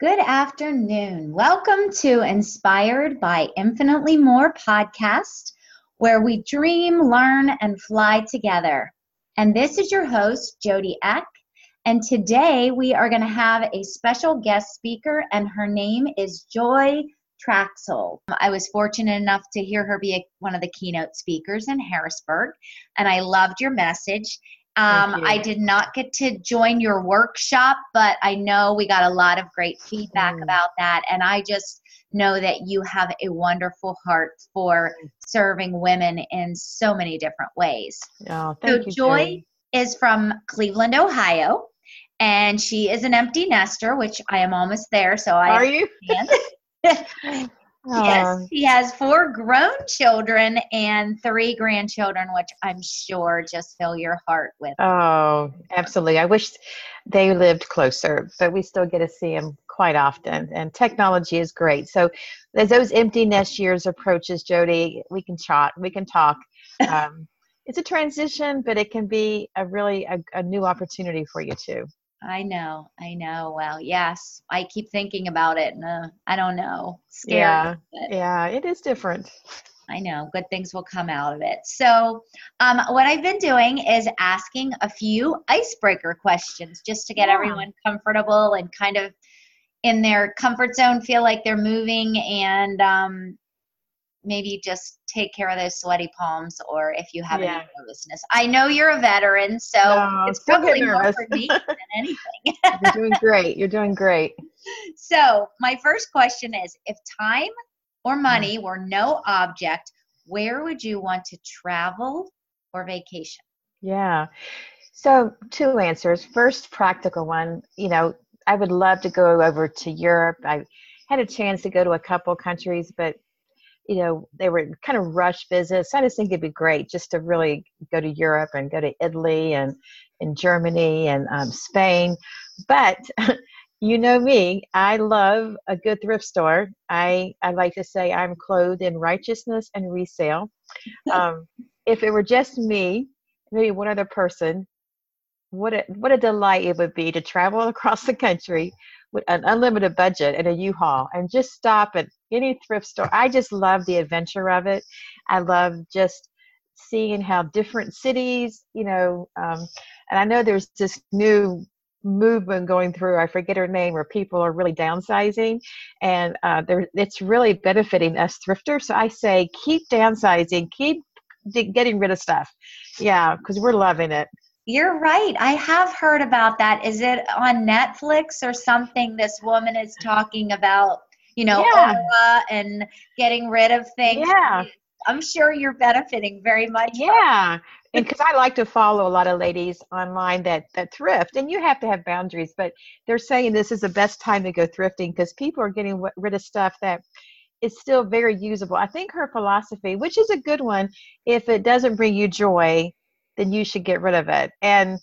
Good afternoon. Welcome to Inspired by Infinitely More podcast, where we dream, learn, and fly together. And this is your host, Jody Eck. And today we are going to have a special guest speaker, and her name is Joy Traxel. I was fortunate enough to hear her be one of the keynote speakers in Harrisburg, and I loved your message. I did not get to join your workshop, but I know we got a lot of great feedback about that. And I just know that you have a wonderful heart for serving women in so many different ways. Oh, thank you, Joy Joy is from Cleveland, Ohio, and she is an empty nester, which I am almost there. So Are you? Yes, she has 4 grown children and 3 grandchildren, which I'm sure just fill your heart with. Oh, absolutely. I wish they lived closer, but we still get to see them quite often. And technology is great. So as those empty nest years approaches, Jody, we can chat, we can talk. It's a transition, but it can be a new opportunity for you too. I know. Well, yes, I keep thinking about it, and I don't know. Scary. Yeah, it is different. I know. Good things will come out of it. So what I've been doing is asking a few icebreaker questions just to get everyone comfortable and kind of in their comfort zone, feel like they're moving, and maybe just take care of those sweaty palms, or if you have any nervousness. I know you're a veteran, so it's probably more for me than anything. You're doing great. You're doing great. So my first question is, if time or money were no object, where would you want to travel or vacation? Yeah. So 2 answers. First, practical one, I would love to go over to Europe. I had a chance to go to a couple countries, but they were kind of rush visits. I just think it'd be great just to really go to Europe and go to Italy and Germany and Spain. But you know me, I love a good thrift store. I like to say I'm clothed in righteousness and resale. If it were just me, maybe one other person, what a delight it would be to travel across the country with an unlimited budget and a U-Haul and just stop at any thrift store. I just love the adventure of it. I love just seeing how different cities, and I know there's this new movement going through, I forget her name, where people are really downsizing, and it's really benefiting us thrifters. So I say keep downsizing, keep getting rid of stuff. Yeah, because we're loving it. You're right. I have heard about that. Is it on Netflix or something? This woman is talking about, Oprah and getting rid of things. Yeah. I'm sure you're benefiting very much. Yeah. And because I like to follow a lot of ladies online that thrift, and you have to have boundaries, but they're saying this is the best time to go thrifting because people are getting rid of stuff that is still very usable. I think her philosophy, which is a good one, if it doesn't bring you joy, then you should get rid of it. And,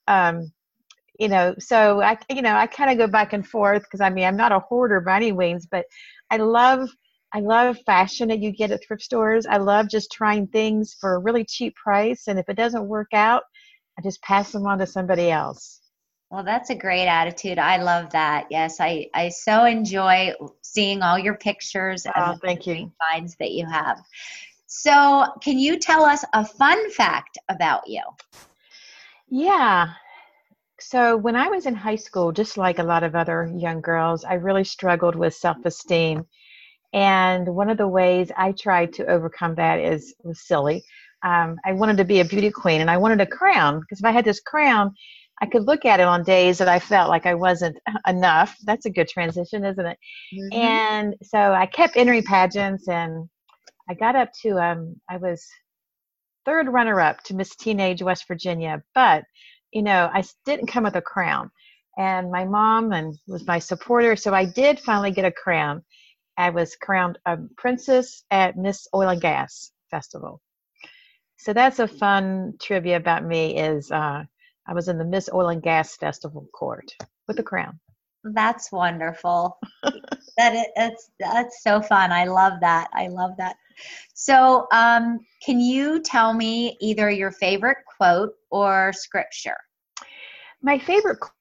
so I kind of go back and forth because I'm not a hoarder by any means, but I love fashion that you get at thrift stores. I love just trying things for a really cheap price. And if it doesn't work out, I just pass them on to somebody else. Well, that's a great attitude. I love that. Yes, I so enjoy seeing all your pictures and thank you. Great finds that you have. So can you tell us a fun fact about you? Yeah. So when I was in high school, just like a lot of other young girls, I really struggled with self-esteem. And one of the ways I tried to overcome that was silly. I wanted to be a beauty queen, and I wanted a crown, because if I had this crown, I could look at it on days that I felt like I wasn't enough. That's a good transition, isn't it? Mm-hmm. And so I kept entering pageants, and I got up to, I was 3rd runner-up to Miss Teenage West Virginia, but, I didn't come with a crown. And my mom was my supporter, so I did finally get a crown. I was crowned a princess at Miss Oil and Gas Festival. So that's a fun trivia about me is I was in the Miss Oil and Gas Festival court with a crown. That's wonderful. That's so fun. I love that. So can you tell me either your favorite quote or scripture? My favorite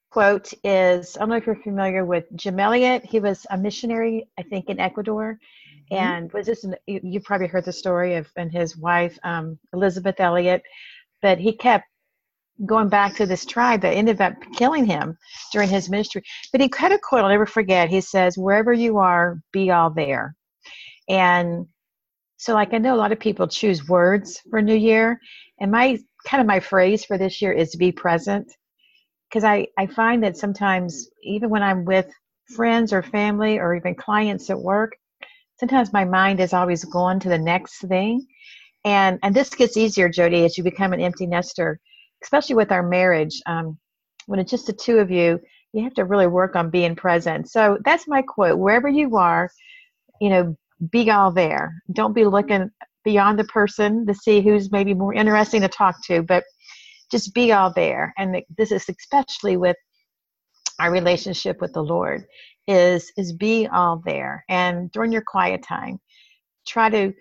quote is, I don't know if you're familiar with Jim Elliot. He was a missionary, I think, in Ecuador. Mhm. And was this, you probably heard the story of, and his wife, Elizabeth Elliot, but he kept going back to this tribe that ended up killing him during his ministry. But he had a quote, I'll never forget. He says, wherever you are, be all there. And so, like, I know a lot of people choose words for New Year. And my phrase for this year is to be present. Because I find that sometimes, even when I'm with friends or family or even clients at work, sometimes my mind is always going to the next thing. And this gets easier, Jody, as you become an empty nester, especially with our marriage. When it's just the two of you, you have to really work on being present. So that's my quote. Wherever you are, be all there. Don't be looking beyond the person to see who's maybe more interesting to talk to, but just be all there. And this is especially with our relationship with the Lord, is be all there. And during your quiet time, try to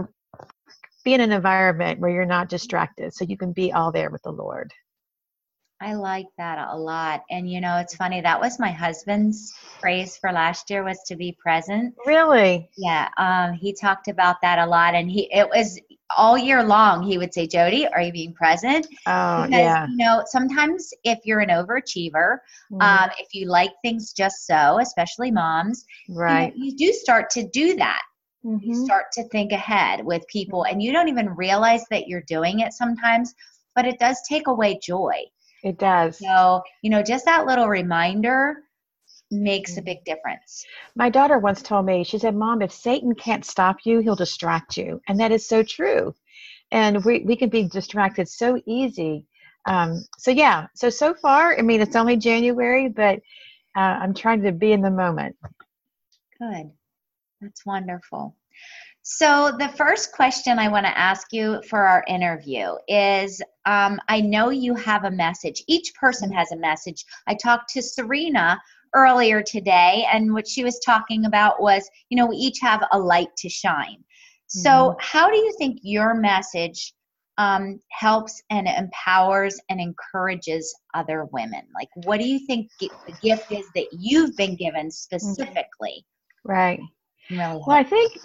be in an environment where you're not distracted, so you can be all there with the Lord. I like that a lot. And it's funny, that was my husband's phrase for last year, was to be present. Really? Yeah, he talked about that a lot, and it was all year long. He would say, "Jody, are you being present?" Oh, Because yeah. sometimes if you're an overachiever, Mhm. if you like things just so, especially moms, Right. you do start to do that. You Mhm. start to think ahead with people, and you don't even realize that you're doing it sometimes, but it does take away joy. It does. So, just that little reminder makes a big difference. My daughter once told me, she said, Mom, if Satan can't stop you, he'll distract you. And that is so true. And we can be distracted so easy. So yeah, so far, I mean, it's only January, but I'm trying to be in the moment. Good. That's wonderful. So the first question I want to ask you for our interview is, I know you have a message. Each person has a message. I talked to Serena earlier today, and what she was talking about was, we each have a light to shine. So how do you think your message helps and empowers and encourages other women? Like, what do you think the gift is that you've been given specifically? Right. Really Well, I help. think,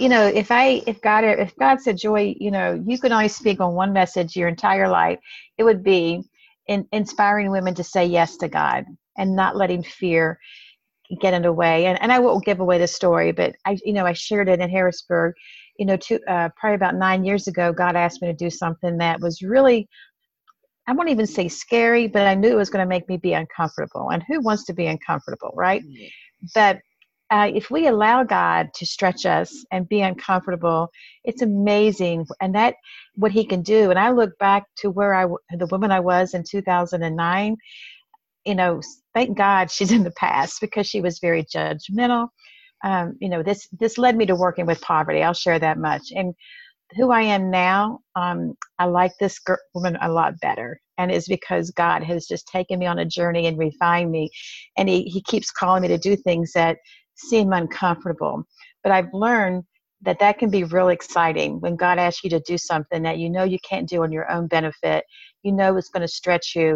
if God said, Joy, you can only speak on one message your entire life, it would be inspiring women to say yes to God and not letting fear get in the way. And I won't give away the story, but I shared it in Harrisburg, probably about 9 years ago. God asked me to do something that was really, I won't even say scary, but I knew it was going to make me be uncomfortable. And who wants to be uncomfortable, right? But if we allow God to stretch us and be uncomfortable, it's amazing. And that what he can do. And I look back to the woman I was in 2009, thank God she's in the past, because she was very judgmental. This led me to working with poverty. I'll share that much. And who I am now, I like this woman a lot better. And it's because God has just taken me on a journey and refined me. And he keeps calling me to do things that seem uncomfortable. But I've learned that can be real exciting when God asks you to do something that you can't do on your own benefit. It's going to stretch you.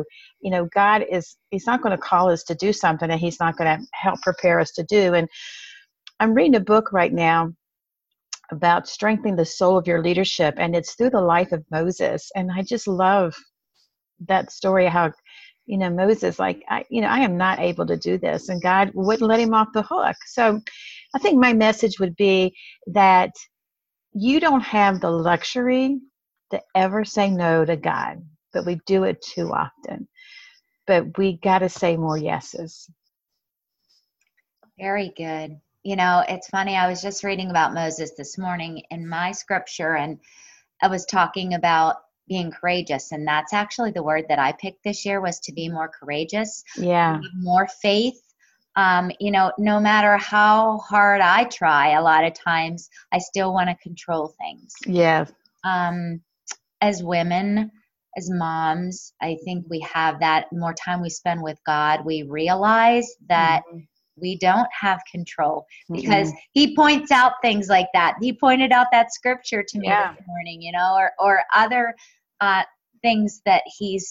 He's not going to call us to do something that he's not going to help prepare us to do. And I'm reading a book right now about strengthening the soul of your leadership, and it's through the life of Moses. And I just love that story, how Moses, like, I am not able to do this, and God wouldn't let him off the hook. So I think my message would be that you don't have the luxury to ever say no to God, but we do it too often. But we got to say more yeses. Very good. It's funny. I was just reading about Moses this morning in my scripture, and I was talking about being courageous. And that's actually the word that I picked this year, was to be more courageous, Yeah. more faith. No matter how hard I try, a lot of times I still want to control things. Yes. As women, as moms, I think we have that more time we spend with God, we realize that we don't have control, because he points out things like that. He pointed out that scripture to me this morning, or other things that he's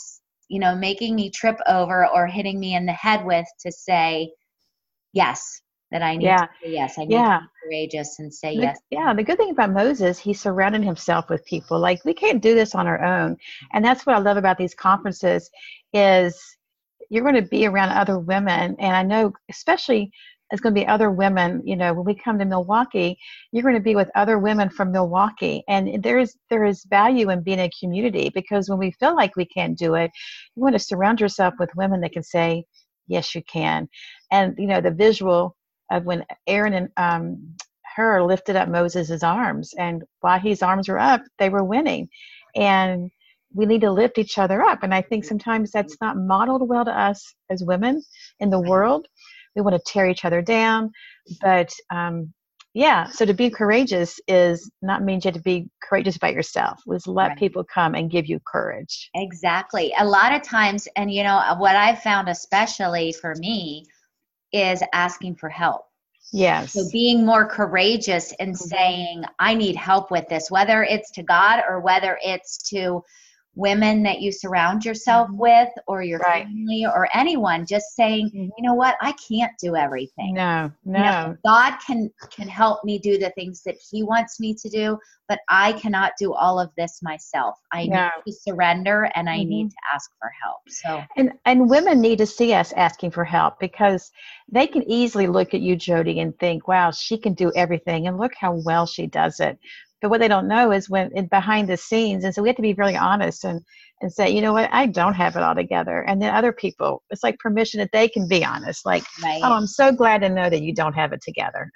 making me trip over or hitting me in the head with to say yes, that I need to Yeah. say yes. I need to Yeah. be courageous and say The, yes. yeah, the good thing about Moses, he surrounded himself with people. Like, we can't do this on our own. And that's what I love about these conferences is you're going to be around other women. And I know, especially, it's going to be other women, when we come to Milwaukee, you're going to be with other women from Milwaukee. And there is value in being a community, because when we feel like we can't do it, you want to surround yourself with women that can say, yes, you can. And, the visual of when Aaron and her lifted up Moses's arms, and while his arms were up, they were winning. And we need to lift each other up. And I think sometimes that's not modeled well to us as women in the world. We want to tear each other down. But so to be courageous is not mean you have to be courageous by yourself. Let's let people come and give you courage. Exactly. A lot of times, and what I've found especially for me is asking for help. Yes. So being more courageous and saying, I need help with this, whether it's to God or whether it's to women that you surround yourself with, or your family, or anyone, just saying, you know what, I can't do everything. No. God can help me do the things that he wants me to do, but I cannot do all of this myself. I need to surrender, and I need to ask for help. So and women need to see us asking for help, because they can easily look at you, Jody, and think, wow, she can do everything, and look how well she does it. But what they don't know is when behind the scenes. And so we have to be really honest and say, you know what, I don't have it all together. And then other people, it's like permission that they can be honest. Like, oh, I'm so glad to know that you don't have it together.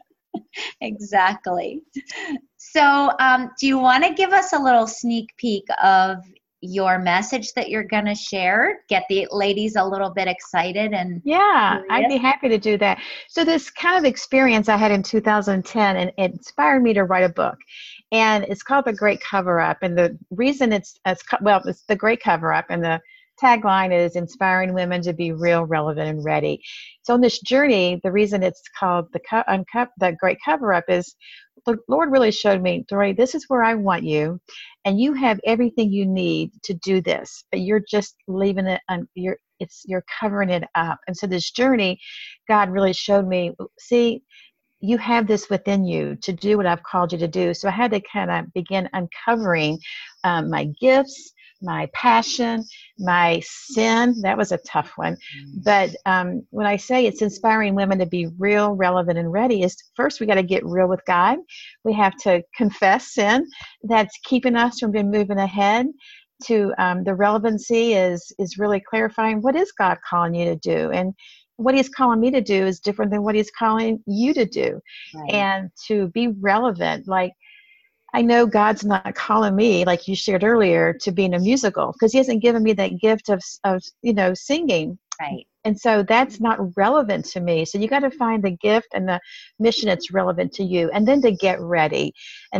Exactly. So do you want to give us a little sneak peek of your message that you're going to share? Get the ladies a little bit excited and curious. I'd be happy to do that. So this kind of experience I had in 2010, and it inspired me to write a book, and it's called The Great Cover-Up. And the reason it's The Great Cover-Up, and the tagline is inspiring women to be real, relevant, and ready. So on this journey, the reason it's called The Great Cover-Up is the Lord really showed me, Dory, this is where I want you, and you have everything you need to do this, but you're just leaving it you're covering it up. And so this journey, God really showed me, see, you have this within you to do what I've called you to do. So I had to kind of begin uncovering my gifts, my passion, my sin. That was a tough one. But when I say it's inspiring women to be real, relevant, and ready, is first we got to get real with God. We have to confess sin that's keeping us from being moving ahead. To the relevancy is really clarifying, what is God calling you to do? And what he's calling me to do is different than what he's calling you to do. And to be relevant, like, I know God's not calling me, like you shared earlier, to be in a musical, because he hasn't given me that gift of singing. Right. And so that's not relevant to me. So you got to find the gift and the mission that's relevant to you, and then to get ready,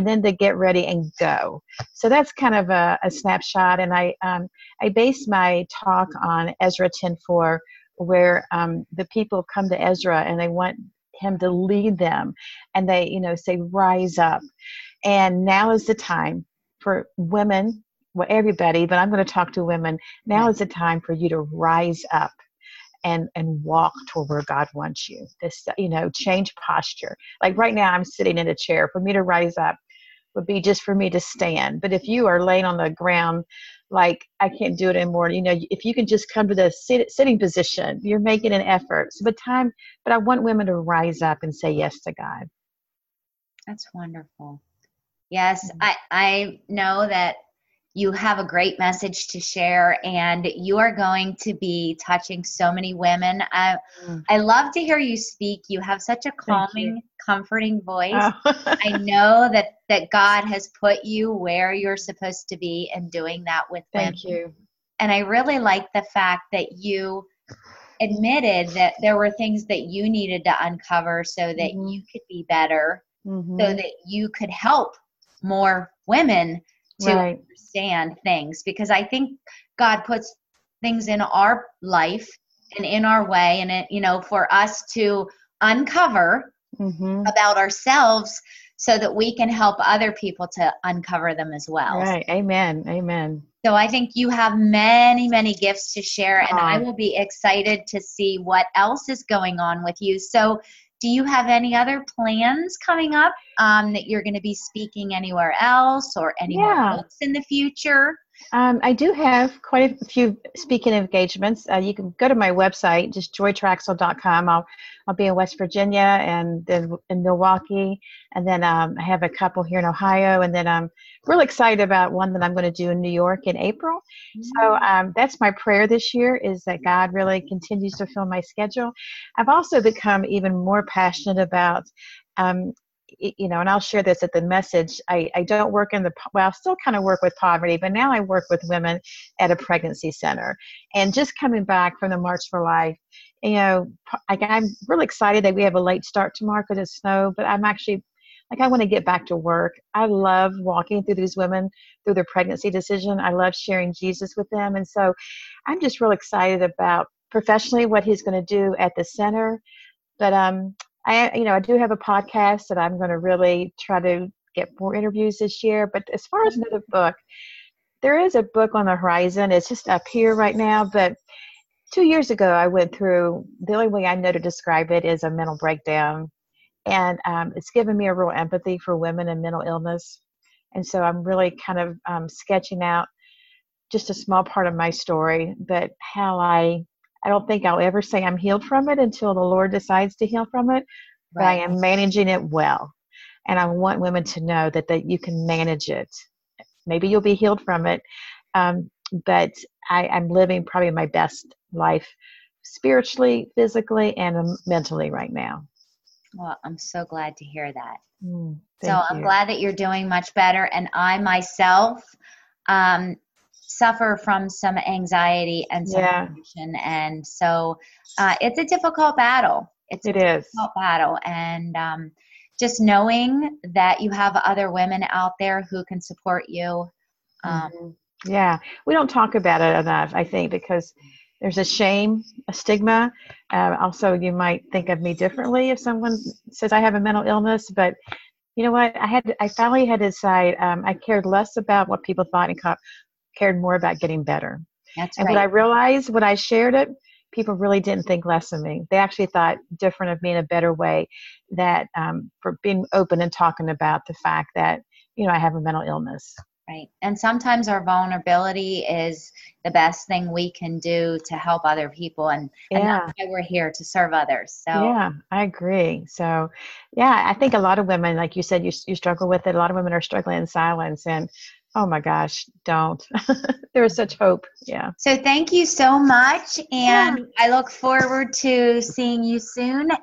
and go. So that's kind of a snapshot. And I based my talk on Ezra 10:4, where the people come to Ezra and they want him to lead them, and they say, rise up. And now is the time for women, well, everybody, but I'm going to talk to women. Now is the time for you to rise up and walk toward where God wants you. This, change posture. Like right now, I'm sitting in a chair. For me to rise up would be just for me to stand. But if you are laying on the ground, like, I can't do it anymore, if you can just come to the sitting position, you're making an effort. So but I want women to rise up and say yes to God. That's wonderful. Yes, I know that you have a great message to share, and you are going to be touching so many women. I love to hear you speak. You have such a calming, comforting voice. I know that God has put you where you're supposed to be, and doing that with women. Thank you. And I really like the fact that you admitted that there were things that you needed to uncover so that you could be better, so that you could help more women to understand things. Because I think God puts things in our life and in our way, and for us to uncover about ourselves so that we can help other people to uncover them as well. Right. Amen. So I think you have many, many gifts to share, and I Aw. will be excited to see what else is going on with you. So do you have any other plans coming up that you're going to be speaking anywhere else or any more Yeah. books in the future? I do have quite a few speaking engagements. You can go to my website, just joytraxel.com. I'll be in West Virginia and then in Milwaukee, and then I have a couple here in Ohio, and then I'm really excited about one that I'm going to do in New York in April. So that's my prayer this year, is that God really continues to fill my schedule. I've also become even more passionate about um, and I'll share this at the message. I don't work I still kind of work with poverty, but now I work with women at a pregnancy center. And just coming back from the March for Life, I'm really excited that we have a late start tomorrow because of snow, but I'm actually, I want to get back to work. I love walking through these women through their pregnancy decision. I love sharing Jesus with them. And so I'm just real excited about professionally what he's going to do at the center. But I do have a podcast that I'm going to really try to get more interviews this year. But as far as another book, there is a book on the horizon. It's just up here right now. But 2 years ago, I went through, the only way I know to describe it is a mental breakdown. And it's given me a real empathy for women and mental illness. And so I'm really kind of sketching out just a small part of my story, but how I don't think I'll ever say I'm healed from it until the Lord decides to heal from it, but I Right. am managing it well. And I want women to know that you can manage it. Maybe you'll be healed from it, but I'm living probably my best life spiritually, physically, and mentally right now. Well, I'm so glad to hear that. So Thank I'm you. glad that you're doing much better. And I myself suffer from some anxiety and some Yeah, depression. And so it's a difficult battle. It's a it is. difficult battle. And just knowing that you have other women out there who can support you. Mhm. Yeah, we don't talk about it enough, I think, because there's a shame, a stigma. Also, you might think of me differently if someone says I have a mental illness, but you know what? I finally had to decide I cared less about what people thought and cared more about getting better. That's And what I right. realized when I shared it, people really didn't think less of me. They actually thought different of me in a better way, that for being open and talking about the fact that, I have a mental illness. Right. And sometimes our vulnerability is the best thing we can do to help other people. And that's Yeah. why we're here, to serve others. So Yeah, I agree. So, yeah, I think a lot of women, like you said, you struggle with it. A lot of women are struggling in silence, and oh my gosh, don't. There is such hope. Yeah. So thank you so much. Yeah. And I look forward to seeing you soon.